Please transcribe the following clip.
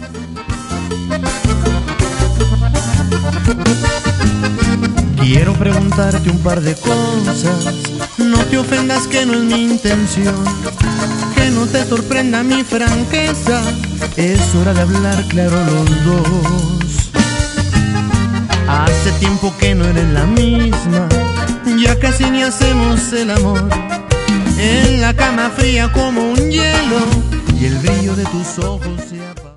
Quiero preguntarte un par de cosas, no te ofendas que no es mi intención, que no te sorprenda mi franqueza, es hora de hablar claro los dos. Hace tiempo que no eres la misma, ya casi ni hacemos el amor, en la cama fría como un hielo y el brillo de tus ojos se apaga.